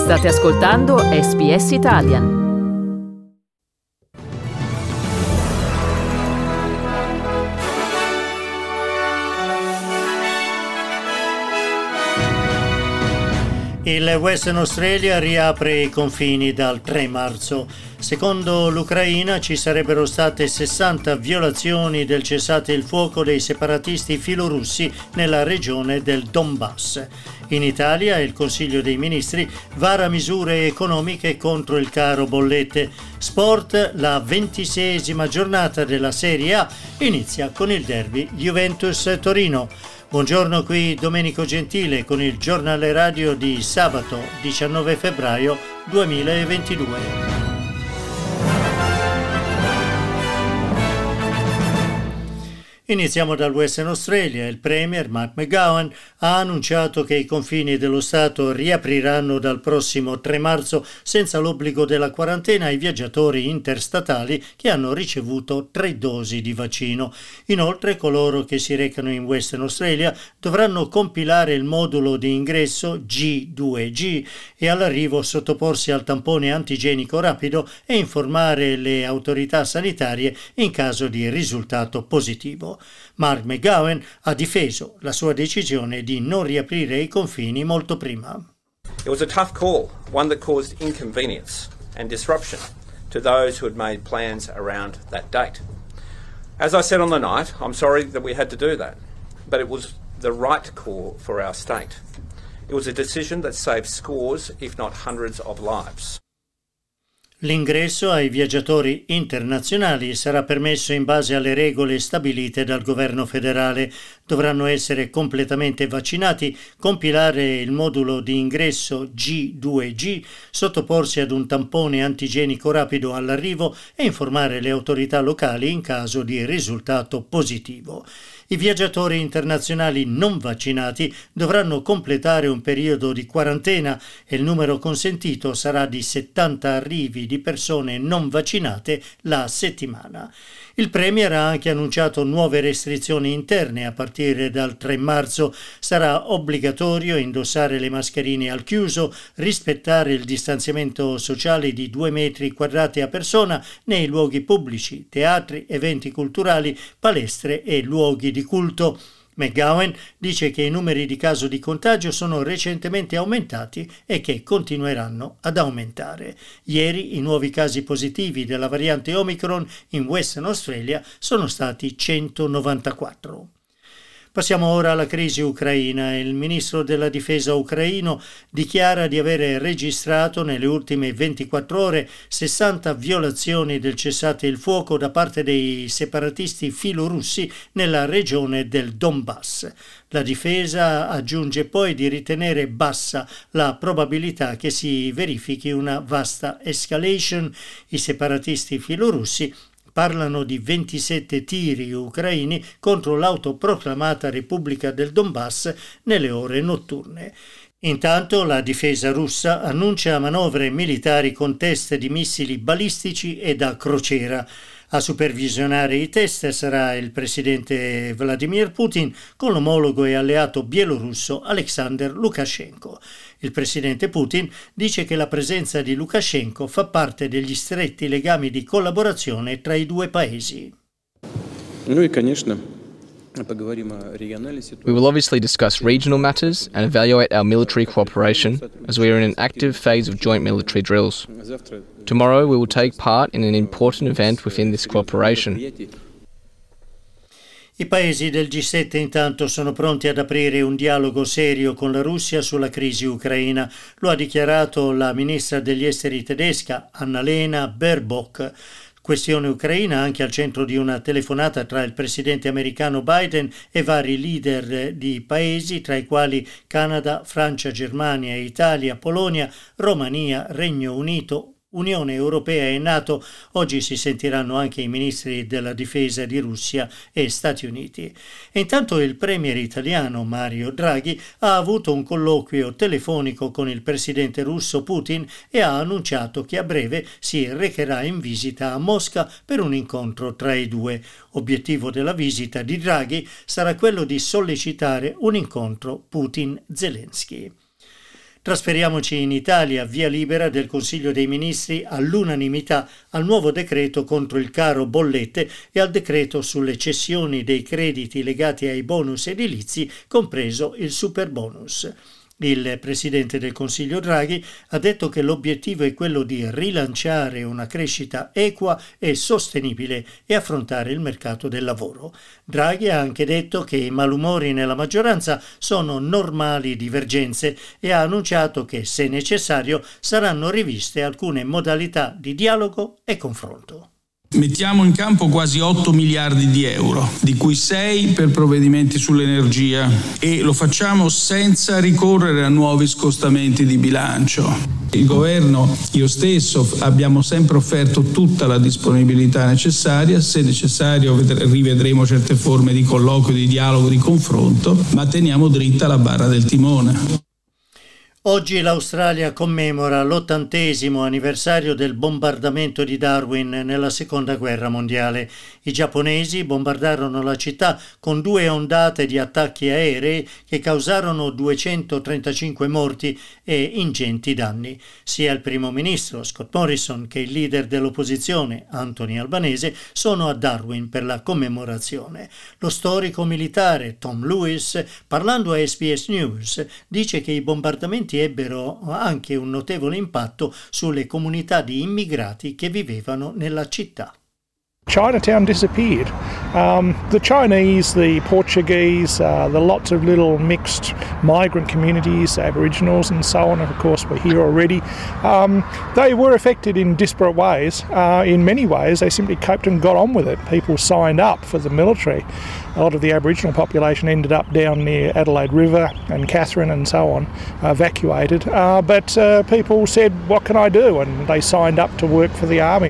State ascoltando SBS Italian. Il Western Australia riapre i confini dal 3 marzo. Secondo l'Ucraina ci sarebbero state 60 violazioni del cessate il fuoco dei separatisti filorussi nella regione del Donbass. In Italia il Consiglio dei Ministri vara misure economiche contro il caro bollette. Sport, la 26esima giornata della Serie A inizia con il derby Juventus-Torino. Buongiorno, qui Domenico Gentile con il giornale radio di sabato 19 febbraio 2022. Iniziamo dal Western Australia. Il Premier Mark McGowan ha annunciato che i confini dello Stato riapriranno dal prossimo 3 marzo senza l'obbligo della quarantena ai viaggiatori interstatali che hanno ricevuto 3 dosi di vaccino. Inoltre coloro che si recano in Western Australia dovranno compilare il modulo di ingresso G2G e all'arrivo sottoporsi al tampone antigenico rapido e informare le autorità sanitarie in caso di risultato positivo. Mark McGowan ha difeso la sua decisione di non riaprire i confini molto prima. It was a tough call, one that caused inconvenience and disruption to those who had made plans around that date. As I said on the night, I'm sorry that we had to do that, but it was the right call for our state. It was a decision that saved scores, if not hundreds of lives. L'ingresso ai viaggiatori internazionali sarà permesso in base alle regole stabilite dal governo federale. Dovranno essere completamente vaccinati, compilare il modulo di ingresso G2G, sottoporsi ad un tampone antigenico rapido all'arrivo e informare le autorità locali in caso di risultato positivo. I viaggiatori internazionali non vaccinati dovranno completare un periodo di quarantena e il numero consentito sarà di 70 arrivi di persone non vaccinate la settimana. Il Premier ha anche annunciato nuove restrizioni interne a partire dal 3 marzo. Sarà obbligatorio indossare le mascherine al chiuso, rispettare il distanziamento sociale di 2 metri quadrati a persona nei luoghi pubblici, teatri, eventi culturali, palestre e luoghi di culto. McGowan dice che i numeri di casi di contagio sono recentemente aumentati e che continueranno ad aumentare. Ieri i nuovi casi positivi della variante Omicron in Western Australia sono stati 194. Passiamo ora alla crisi ucraina. Il ministro della difesa ucraino dichiara di avere registrato nelle ultime 24 ore 60 violazioni del cessate il fuoco da parte dei separatisti filorussi nella regione del Donbass. La difesa aggiunge poi di ritenere bassa la probabilità che si verifichi una vasta escalation. I separatisti filorussi parlano di 27 tiri ucraini contro l'autoproclamata Repubblica del Donbass nelle ore notturne. Intanto la difesa russa annuncia manovre militari con test di missili balistici e da crociera. A supervisionare i test sarà il presidente Vladimir Putin con l'omologo e alleato bielorusso Alexander Lukashenko. Il presidente Putin dice che la presenza di Lukashenko fa parte degli stretti legami di collaborazione tra i due paesi. We will obviously discuss regional matters and evaluate our military cooperation as we are in an active phase of joint military drills. Tomorrow we will take part in an important event within this cooperation. I paesi del G7 intanto sono pronti ad aprire un dialogo serio con la Russia sulla crisi ucraina. Lo ha dichiarato la ministra degli esteri tedesca Annalena Baerbock. Questione ucraina anche al centro di una telefonata tra il presidente americano Biden e vari leader di paesi, tra i quali Canada, Francia, Germania, Italia, Polonia, Romania, Regno Unito, Unione Europea e NATO. Oggi si sentiranno anche i ministri della difesa di Russia e Stati Uniti. E intanto il premier italiano Mario Draghi ha avuto un colloquio telefonico con il presidente russo Putin e ha annunciato che a breve si recherà in visita a Mosca per un incontro tra i due. Obiettivo della visita di Draghi sarà quello di sollecitare un incontro Putin-Zelensky. Trasferiamoci in Italia, via libera del Consiglio dei Ministri all'unanimità al nuovo decreto contro il caro bollette e al decreto sulle cessioni dei crediti legati ai bonus edilizi, compreso il superbonus. Il Presidente del Consiglio Draghi ha detto che l'obiettivo è quello di rilanciare una crescita equa e sostenibile e affrontare il mercato del lavoro. Draghi ha anche detto che i malumori nella maggioranza sono normali divergenze e ha annunciato che, se necessario, saranno riviste alcune modalità di dialogo e confronto. Mettiamo in campo quasi 8 miliardi di euro, di cui 6 per provvedimenti sull'energia, e lo facciamo senza ricorrere a nuovi scostamenti di bilancio. Il governo, io stesso, abbiamo sempre offerto tutta la disponibilità necessaria. Se necessario rivedremo certe forme di colloquio, di dialogo, di confronto, ma teniamo dritta la barra del timone. Oggi l'Australia commemora l'80° anniversario del bombardamento di Darwin nella Seconda Guerra Mondiale. I giapponesi bombardarono la città con 2 ondate di attacchi aerei che causarono 235 morti e ingenti danni. Sia il primo ministro Scott Morrison che il leader dell'opposizione Anthony Albanese sono a Darwin per la commemorazione. Lo storico militare Tom Lewis, parlando a SBS News, dice che i bombardamenti ebbero anche un notevole impatto sulle comunità di immigrati che vivevano nella città. Chinatown disappeared. The Chinese, the Portuguese, the lots of little mixed migrant communities, Aboriginals and so on, of course were here already. They were affected in disparate ways. In many ways they simply coped and got on with it. People signed up for the military. A lot of the Aboriginal population ended up down near Adelaide River and Katherine and so on, evacuated. But people said, what can I do? And they signed up to work for the army.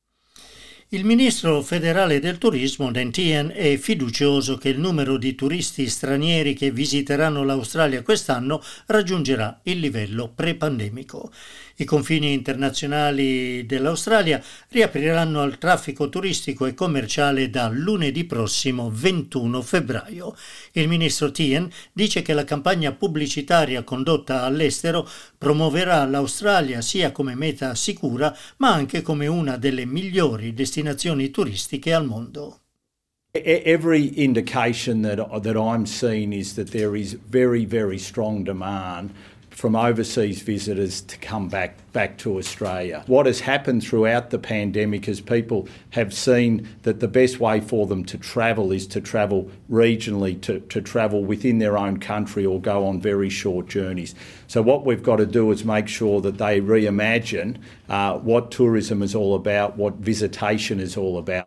Il ministro federale del turismo, Dan Tehan, è fiducioso che il numero di turisti stranieri che visiteranno l'Australia quest'anno raggiungerà il livello pre-pandemico. I confini internazionali dell'Australia riapriranno al traffico turistico e commerciale da lunedì prossimo 21 febbraio. Il ministro Tehan dice che la campagna pubblicitaria condotta all'estero promuoverà l'Australia sia come meta sicura ma anche come una delle migliori destinazioni turistiche al mondo. Every indication that I'm seeing is that there is very, very strong demand from overseas visitors to come back to Australia. What has happened throughout the pandemic is people have seen that the best way for them to travel is to travel regionally, to travel within their own country or go on very short journeys. So what we've got to do is make sure that they reimagine what tourism is all about, what visitation is all about.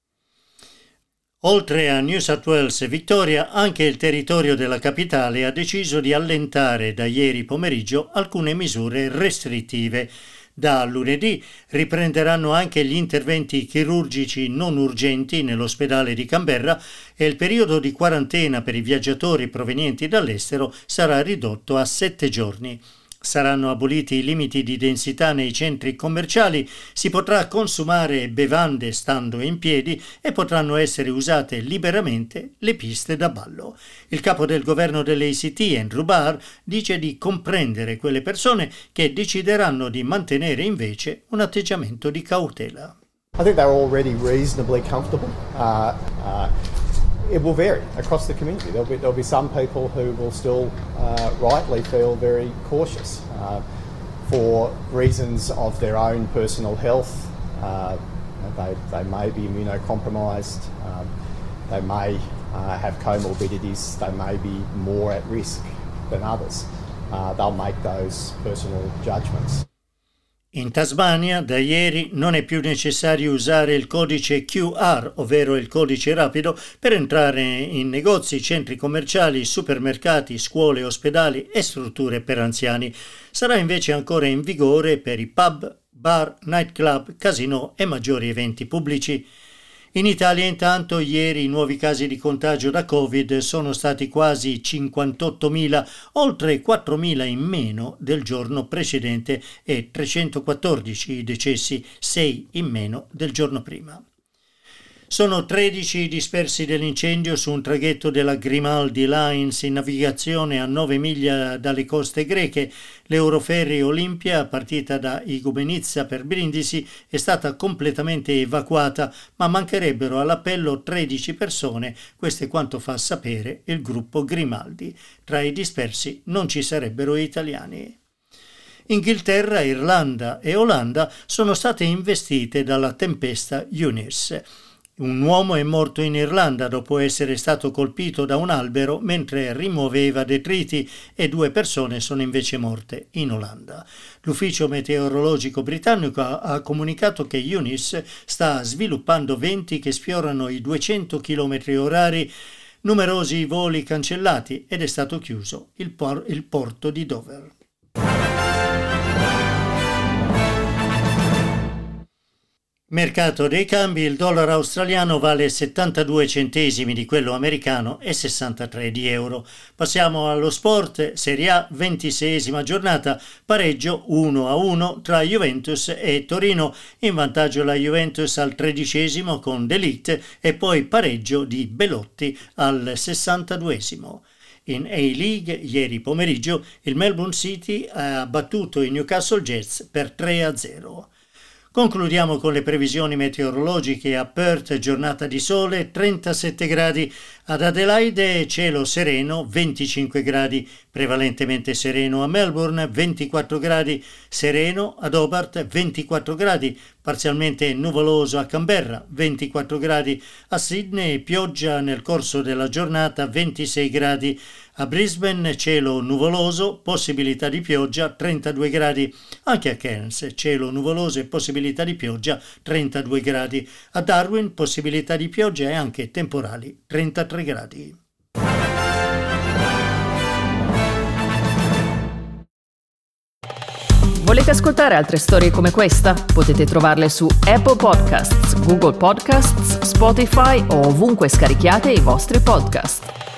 Oltre a New South Wales e Victoria, anche il territorio della capitale ha deciso di allentare da ieri pomeriggio alcune misure restrittive. Da lunedì riprenderanno anche gli interventi chirurgici non urgenti nell'ospedale di Canberra e il periodo di quarantena per i viaggiatori provenienti dall'estero sarà ridotto a 7 giorni. Saranno aboliti i limiti di densità nei centri commerciali, si potrà consumare bevande stando in piedi e potranno essere usate liberamente le piste da ballo. Il capo del governo dell'ACT, Andrew Barr, dice di comprendere quelle persone che decideranno di mantenere invece un atteggiamento di cautela. I think they're already reasonably comfortable. It will vary across the community. There'll be some people who will still rightly feel very cautious for reasons of their own personal health. They may be immunocompromised. They may have comorbidities. They may be more at risk than others. They'll make those personal judgments. In Tasmania da ieri non è più necessario usare il codice QR, ovvero il codice rapido, per entrare in negozi, centri commerciali, supermercati, scuole, ospedali e strutture per anziani. Sarà invece ancora in vigore per i pub, bar, nightclub, casinò e maggiori eventi pubblici. In Italia intanto ieri i nuovi casi di contagio da Covid sono stati quasi 58.000, oltre 4.000 in meno del giorno precedente e 314 i decessi, 6 in meno del giorno prima. Sono 13 i dispersi dell'incendio su un traghetto della Grimaldi Lines in navigazione a 9 miglia dalle coste greche. L'Euroferry Olympia, partita da Igoumenitsa per Brindisi, è stata completamente evacuata, ma mancherebbero all'appello 13 persone. Questo è quanto fa sapere il gruppo Grimaldi. Tra i dispersi non ci sarebbero italiani. Inghilterra, Irlanda e Olanda sono state investite dalla tempesta Eunice. Un uomo è morto in Irlanda dopo essere stato colpito da un albero mentre rimuoveva detriti e 2 persone sono invece morte in Olanda. L'ufficio meteorologico britannico ha comunicato che Eunice sta sviluppando venti che sfiorano i 200 km/h, numerosi voli cancellati ed è stato chiuso il porto di Dover. Mercato dei cambi: il dollaro australiano vale 72 centesimi di quello americano e 63 di euro. Passiamo allo sport. Serie A, 26esima giornata, pareggio 1-1 tra Juventus e Torino, in vantaggio la Juventus al 13esimo con De Ligt e poi pareggio di Belotti al 62esimo. In A-League, ieri pomeriggio, il Melbourne City ha battuto i Newcastle Jets per 3-0. Concludiamo con le previsioni meteorologiche. A Perth giornata di sole, 37 gradi, ad Adelaide cielo sereno, 25 gradi, prevalentemente sereno a Melbourne, 24 gradi, sereno ad Hobart, 24 gradi, parzialmente nuvoloso a Canberra, 24 gradi, a Sydney pioggia nel corso della giornata, 26 gradi, a Brisbane cielo nuvoloso, possibilità di pioggia, 32 gradi, anche a Cairns cielo nuvoloso e possibilità di pioggia, 32 gradi, a Darwin possibilità di pioggia e anche temporali, 33 gradi. Volete ascoltare altre storie come questa? Potete trovarle su Apple Podcasts, Google Podcasts, Spotify o ovunque scarichiate i vostri podcast.